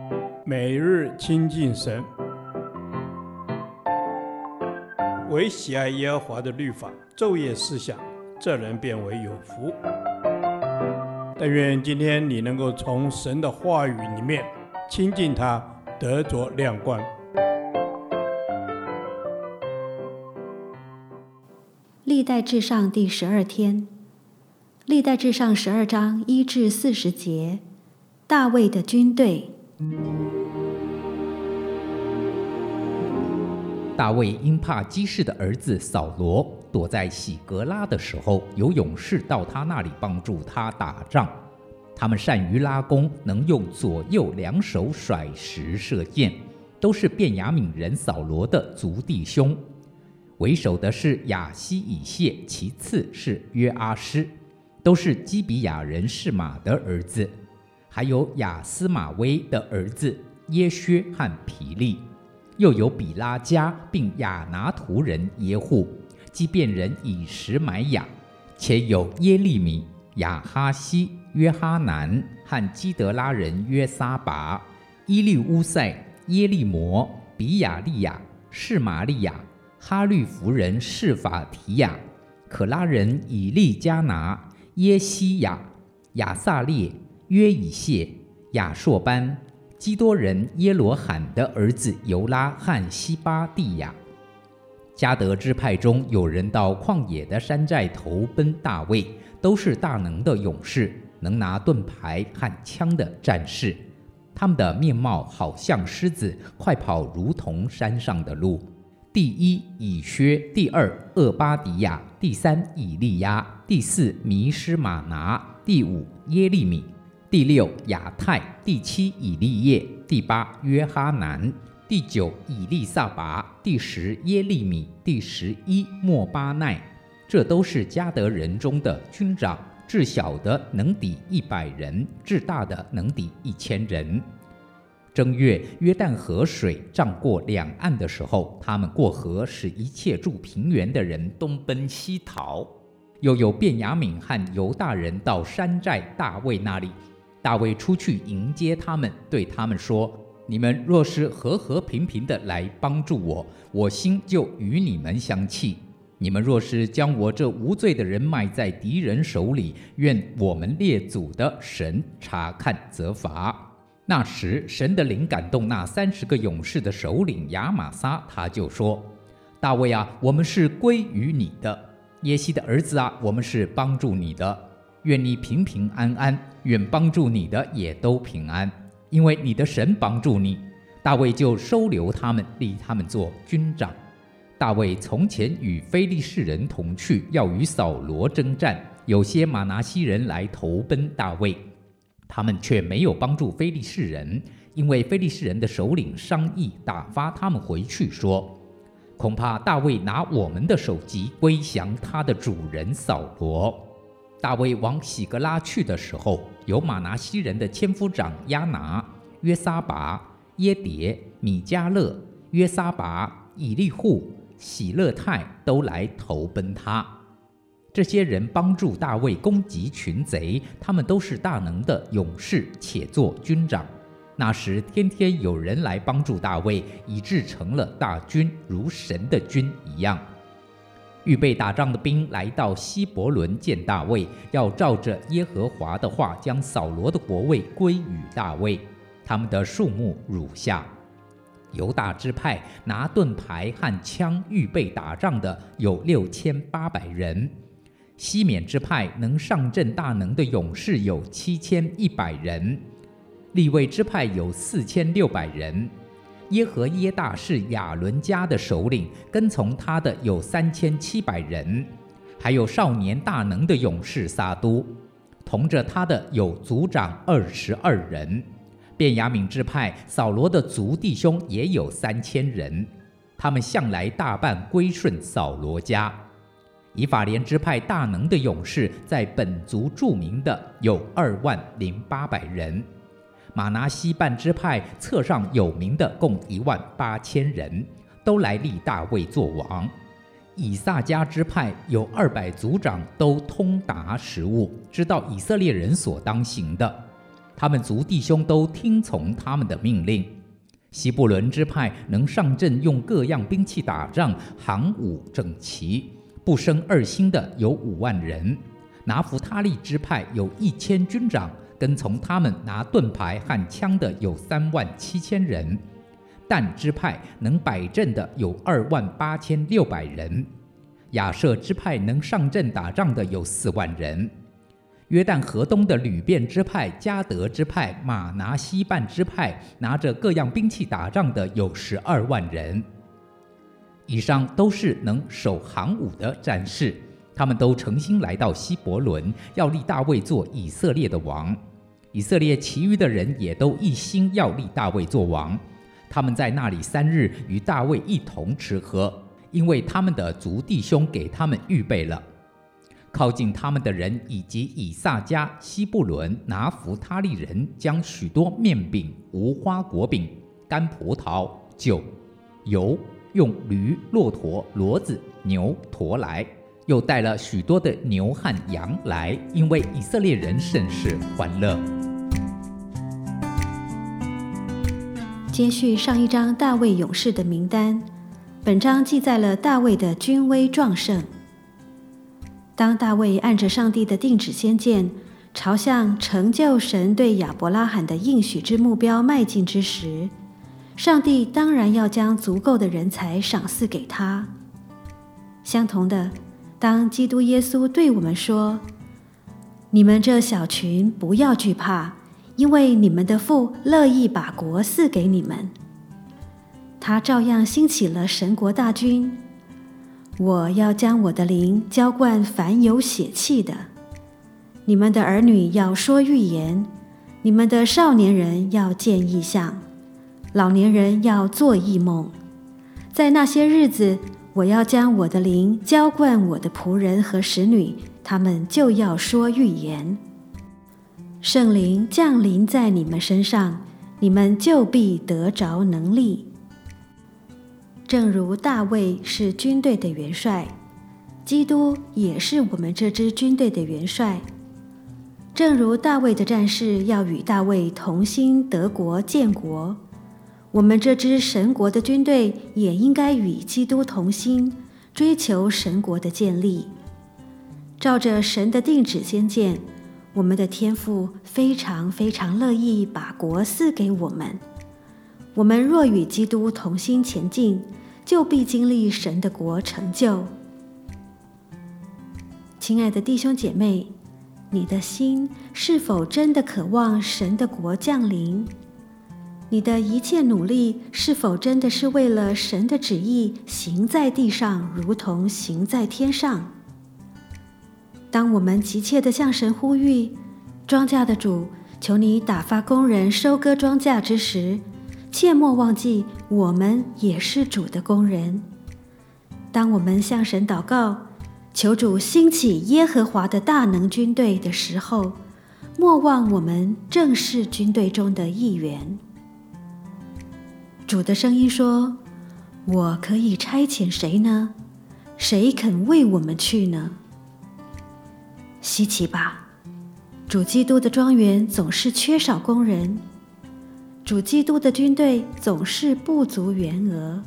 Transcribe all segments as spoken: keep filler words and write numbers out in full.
每日亲近神，唯喜爱耶和华的律法，昼夜思想，这人变为有福。但愿今天你能够从神的话语里面亲近他，得着亮光。 历代志上第十二天，历代志上十二章一至四十节，大卫的军队。 大卫因怕基士的儿子扫罗躲在喜格拉的时候，有勇士到他那里帮助他打仗。他们善于拉弓，能用左右两手甩石射箭，都是便雅悯人扫罗的族弟兄。为首的是亚希以谢，其次是约阿施，都是基比亚人示玛的儿子。还有亚斯玛威的儿子耶薛和皮利，又有比拉加，并亚拿图人耶户，基遍人以实买亚，且有耶利米、亚哈西、约哈南和基德拉人约撒拔、伊利乌塞、耶利摩、比亚利亚、示玛利亚、哈律弗人示法提亚、可拉人以利加拿、耶西亚、亚撒列、约以谢、亚硕班、基多人耶罗罕的儿子尤拉和西巴蒂亚。迦得支派中有人到旷野的山寨投奔大卫，都是大能的勇士，能拿盾牌和枪的战士。他们的面貌好像狮子，快跑如同山上的鹿。第一以薛，第二厄巴迪亚，第三以利亚，第四弥施玛拿，第五耶利米，第六亚泰，第七以利叶，第八约哈南，第九以利撒拔，第十耶利米，第十一莫巴奈。这都是迦得人中的军长，至小的能抵一百人，至大的能抵一千人。正月，约旦河水涨过两岸的时候，他们过河，使一切住平原的人东奔西逃。又有便雅悯和犹大人到山寨大卫那里，大卫出去迎接他们，对他们说：你们若是和和平平的来帮助我，我心就与你们相契；你们若是将我这无罪的人卖在敌人手里，愿我们列祖的神察看责罚。那时神的灵感动那三十个勇士的首领亚玛撒，他就说：大卫啊，我们是归于你的；耶西的儿子啊，我们是帮助你的。愿你平平安安，愿帮助你的也都平安，因为你的神帮助你。大卫就收留他们，立他们做军长。大卫从前与非利士人同去，要与扫罗征战，有些玛拿西人来投奔大卫，他们却没有帮助非利士人，因为非利士人的首领商议打发他们回去，说：恐怕大卫拿我们的首级归降他的主人扫罗。大卫往喜格拉去的时候，有玛拿西人的千夫长亚拿、约撒拔、耶迭、米迦勒、约撒拔、以利户、喜勒泰都来投奔他。这些人帮助大卫攻击群贼，他们都是大能的勇士，且做军长。那时天天有人来帮助大卫，以致成了大军，如神的军一样。预备打仗的兵来到希伯伦见大卫，要照着耶和华的话，将扫罗的国位归与大卫。他们的数目如下：犹大支派拿盾牌和枪预备打仗的有六千八百人。西缅支派能上阵大能的勇士有七千一百人，利未支派有四千六百人。耶和耶大是亚伦家的首领，跟从他的有三千七百人，还有少年大能的勇士撒都，同着他的有族长二十二人。便雅悯支派扫罗的族弟兄也有三千人，他们向来大半归顺扫罗家。以法莲支派大能的勇士，在本族著名的有二万零八百人。马拿西半支派册上有名的共一万八千人，都来立大卫作王。以萨迦支派有二百族长，都通达时务，知道以色列人所当行的。 他们族弟兄都听从他们的命令。西布伦支派能上阵用各样兵器打仗，行伍整齐，不生二心的有五万人。拿弗他利支派有一千军长，跟从他们拿盾牌和枪的有三万七千人。但支派能摆阵的有二万八千六百人。亚设支派能上阵打仗的有四万人。约旦河东的吕便支派、迦得支派、马拿西半支派拿着各样兵器打仗的有十二万人。以上都是能守行伍的战士，他们都诚心来到希伯伦，要立大卫做以色列的王。以色列其余的人也都一心要立大卫做王。他们在那里三日与大卫一同吃喝，因为他们的族弟兄给他们预备了。靠近他们的人以及以萨迦、西布伦、拿弗他利人将许多面饼、无花果饼、干葡萄、酒、油，用驴、骆驼、骡子、牛驮来，又带了许多的牛和羊来，因为以色列人甚是欢乐。 接续上一章大卫勇士的名单，本章记载了大卫的军威壮盛。当大卫按着上帝的定旨先见，朝向成就神对亚伯拉罕的应许之目标迈进之时，上帝当然要将足够的人才赏赐给他。相同的，当基督耶稣对我们说：“你们这小群不要惧怕，因为你们的父乐意把国赐给你们。”他照样兴起了神国大军。我要将我的灵浇灌凡有血气的，你们的儿女要说预言，你们的少年人要见异象，老年人要做异梦。在那些日子，我要将我的灵浇灌我的仆人和使女，他们就要说预言。圣灵降临在你们身上，你们就必得着能力。正如大卫是军队的元帅，基督也是我们这支军队的元帅。正如大卫的战士要与大卫同心得国建国，我们这支神国的军队也应该与基督同心，追求神国的建立。照着神的定旨先见，我们的天父非常非常乐意把国赐给我们。我们若与基督同心前进，就必经历神的国成就。亲爱的弟兄姐妹，你的心是否真的渴望神的国降临？你的一切努力是否真的是为了神的旨意行在地上，如同行在天上？当我们急切地向神呼吁，庄稼的主，求你打发工人收割庄稼之时，切莫忘记我们也是主的工人。当我们向神祷告，求主兴起耶和华的大能军队的时候，莫忘我们正是军队中的一员。主的声音说：“我可以差遣谁呢？谁肯为我们去呢？”稀奇吧！主基督的庄园总是缺少工人，主基督的军队总是不足员额。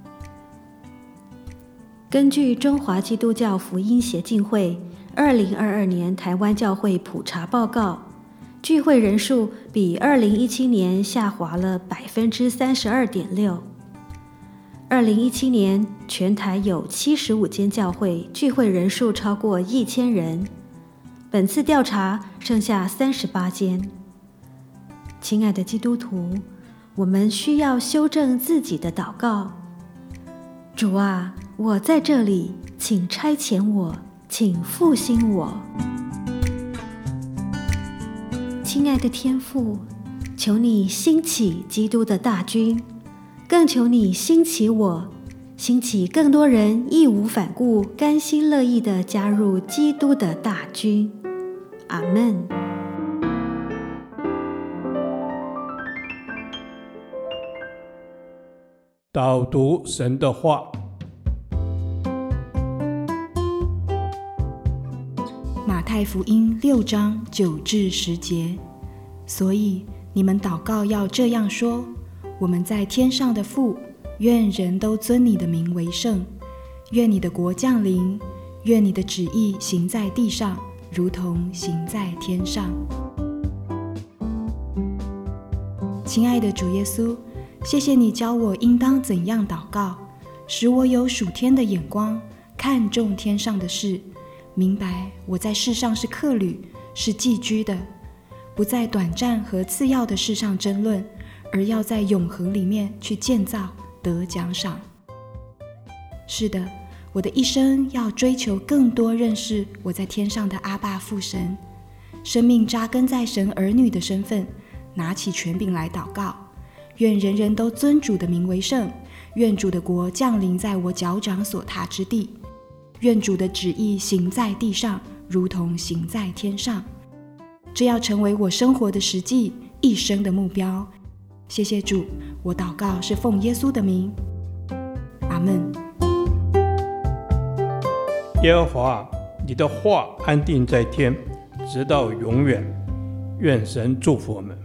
根据中华基督教福音协进会二零二二年台湾教会普查报告，聚会人数比二零一七年下滑了百分之三十二点六。二零一七年全台有七十五间教会，聚会人数超过一千人。本次调查剩下三十八间。亲爱的基督徒，我们需要修正自己的祷告。主啊，我在这里，请差遣我，请复兴我。亲爱的天父，求你兴起基督的大军，更求你兴起我，兴起更多人义无反顾、甘心乐意地加入基督的大军。阿们。 导读神的话。 马太福音六章九至十节， 所以你们祷告要这样说：我们在天上的父，愿人都尊你的名为圣，愿你的国降临，愿你的旨意行在地上，如同行在天上。亲爱的主耶稣，谢谢你教我应当怎样祷告，使我有属天的眼光，看重天上的事，明白我在世上是客旅，是寄居的，不在短暂和次要的事上争论，而要在永恒里面去建造，得奖赏。是的，我的一生要追求更多认识我在天上的阿爸父神，生命扎根在神儿女的身份，拿起权柄来祷告，愿人人都尊主的名为圣，愿主的国降临在我脚掌所踏之地，愿主的旨意行在地上，如同行在天上。这要成为我生活的实际，一生的目标。谢谢主，我祷告是奉耶稣的名，阿们。 耶和华，你的话安定在天，直到永远。愿神祝福我们。